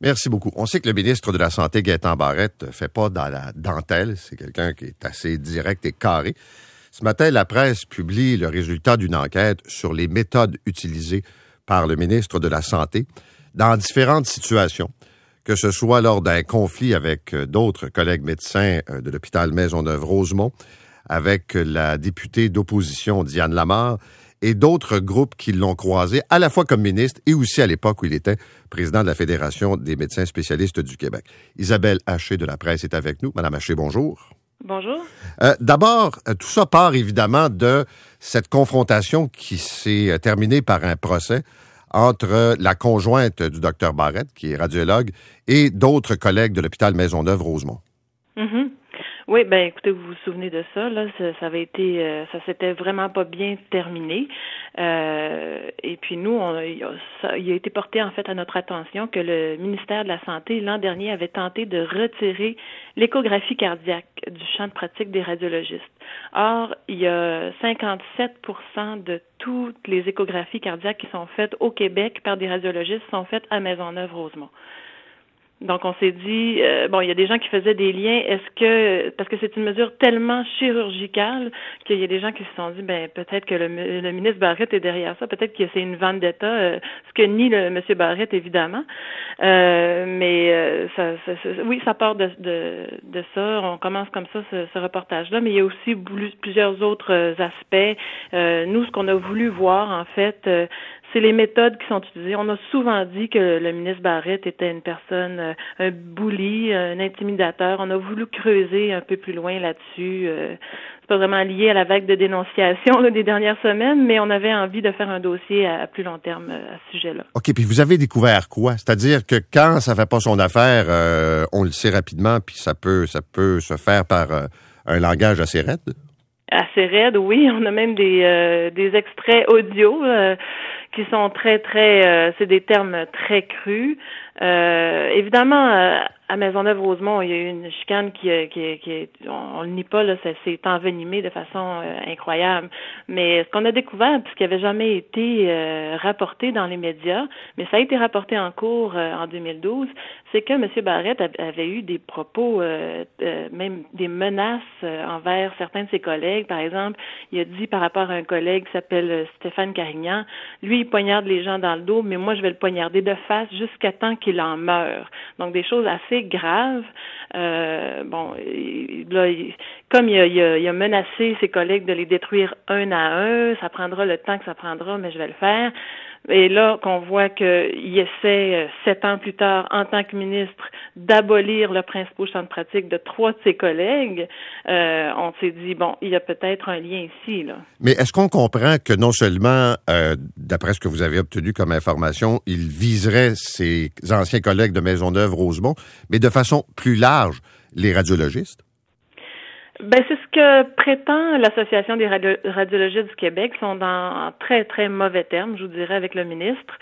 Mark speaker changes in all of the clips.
Speaker 1: Merci beaucoup. On sait que le ministre de la Santé, Gaétan Barrette, ne fait pas dans la dentelle. C'est quelqu'un qui est assez direct et carré. Ce matin, la presse publie le résultat d'une enquête sur les méthodes utilisées par le ministre de la Santé dans différentes situations, que ce soit lors d'un conflit avec d'autres collègues médecins de l'hôpital Maisonneuve-Rosemont, avec la députée d'opposition Diane Lamar et d'autres groupes qui l'ont croisé à la fois comme ministre et aussi à l'époque où il était président de la Fédération des médecins spécialistes du Québec. Isabelle Haché de la presse est avec nous. Madame Haché, bonjour.
Speaker 2: Bonjour.
Speaker 1: D'abord, tout ça part évidemment de cette confrontation qui s'est terminée par un procès entre la conjointe du docteur Barrette, qui est radiologue, et d'autres collègues de l'hôpital Maisonneuve-Rosemont.
Speaker 2: Mm-hmm. Oui, ben écoutez, vous vous souvenez de ça, là, ça avait été, ça s'était vraiment pas bien terminé. Et puis nous, il a été porté en fait à notre attention que le ministère de la Santé l'an dernier avait tenté de retirer l'échographie cardiaque du champ de pratique des radiologistes. Or, il y a 57% de toutes les échographies cardiaques qui sont faites au Québec par des radiologistes sont faites à Maisonneuve-Rosemont. Donc, on s'est dit, il y a des gens qui faisaient des liens. Parce que c'est une mesure tellement chirurgicale qu'il y a des gens qui se sont dit, peut-être que le ministre Barrette est derrière ça, peut-être que c'est une vendetta, ce que nie le monsieur Barrette, évidemment. Oui, ça part de ça. On commence comme ça, ce reportage-là, mais il y a aussi plusieurs autres aspects. Nous, ce qu'on a voulu voir, en fait, c'est les méthodes qui sont utilisées. On a souvent dit que le ministre Barrette était une personne, un bully, un intimidateur. On a voulu creuser un peu plus loin là-dessus. C'est pas vraiment lié à la vague de dénonciation des dernières semaines, mais on avait envie de faire un dossier à plus long terme à ce sujet-là.
Speaker 1: OK, puis vous avez découvert quoi? C'est-à-dire que quand ça fait pas son affaire, on le sait rapidement, puis ça peut se faire par un langage assez raide?
Speaker 2: Assez raide, oui. On a même des extraits audio qui sont c'est des termes très crus. Évidemment, à Maisonneuve-Rosemont, il y a eu une chicane qui on le nie pas, là, ça s'est envenimé de façon incroyable. Mais ce qu'on a découvert, puisqu'il n'avait jamais été rapporté dans les médias, mais ça a été rapporté en cours en 2012, c'est que M. Barrette avait eu des propos, même des menaces envers certains de ses collègues. Par exemple, il a dit par rapport à un collègue qui s'appelle Stéphane Carignan, lui, il poignarde les gens dans le dos, mais moi, je vais le poignarder de face jusqu'à temps qu'il en meure. Donc, des choses assez graves. Comme il a menacé ses collègues de les détruire un à un, ça prendra le temps que ça prendra, mais je vais le faire. Et là, qu'on voit qu'il essaie, 7 ans plus tard, en tant que ministre, d'abolir le principal champ de pratique de 3 de ses collègues, on s'est dit, il y a peut-être un lien ici, là.
Speaker 1: Mais est-ce qu'on comprend que non seulement, d'après ce que vous avez obtenu comme information, il viserait ses anciens collègues de Maisonneuve-Rosemont, mais de façon plus large, les radiologistes?
Speaker 2: C'est ce que prétend l'Association des radiologistes du Québec. Ils sont en très, très mauvais termes, je vous dirais, avec le ministre.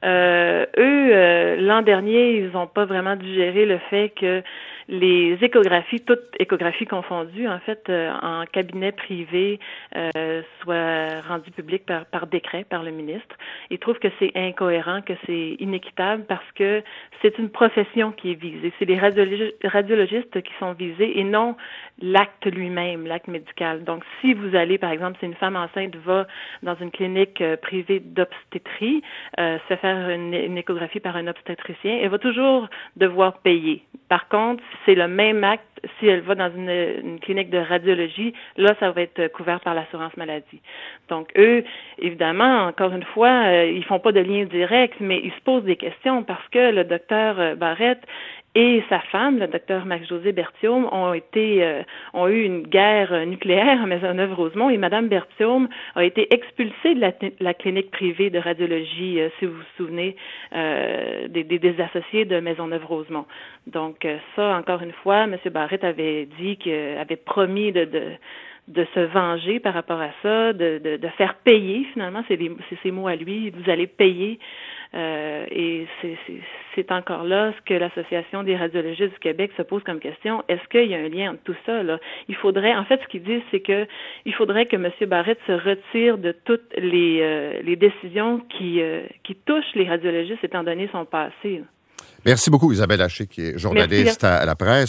Speaker 2: L'an dernier, ils n'ont pas vraiment digéré le fait que les échographies, toutes échographies confondues, en fait, en cabinet privé, soient rendues publiques par décret, par le ministre. Ils trouvent que c'est incohérent, que c'est inéquitable parce que c'est une profession qui est visée. C'est les radiologistes qui sont visés et non l'acte lui-même, l'acte médical. Donc, si vous allez, par exemple, si une femme enceinte va dans une clinique privée d'obstétrie, se faire une échographie par un obstétricien, elle va toujours devoir payer. Par contre, c'est le même acte si elle va dans une clinique de radiologie, là, ça va être couvert par l'assurance maladie. Donc, eux, évidemment, encore une fois, ils font pas de lien direct, mais ils se posent des questions parce que le docteur Barrette et sa femme, le docteur Max-José Berthiaume, ont eu une guerre nucléaire à Maisonneuve-Rosemont et Madame Berthiaume a été expulsée de la clinique privée de radiologie, si vous vous souvenez, des associés de Maisonneuve-Rosemont. Donc, ça, encore une fois, M. Barrette avait promis de se venger par rapport à ça, de faire payer, finalement, c'est ses mots à lui, vous allez payer. Et c'est encore là ce que l'Association des radiologistes du Québec se pose comme question. Est-ce qu'il y a un lien entre tout ça, là? En fait, ce qu'ils disent, c'est que il faudrait que M. Barrette se retire de toutes les décisions qui touchent les radiologistes étant donné son passé, là.
Speaker 1: Merci beaucoup, Isabelle Haché, qui est journaliste à la presse.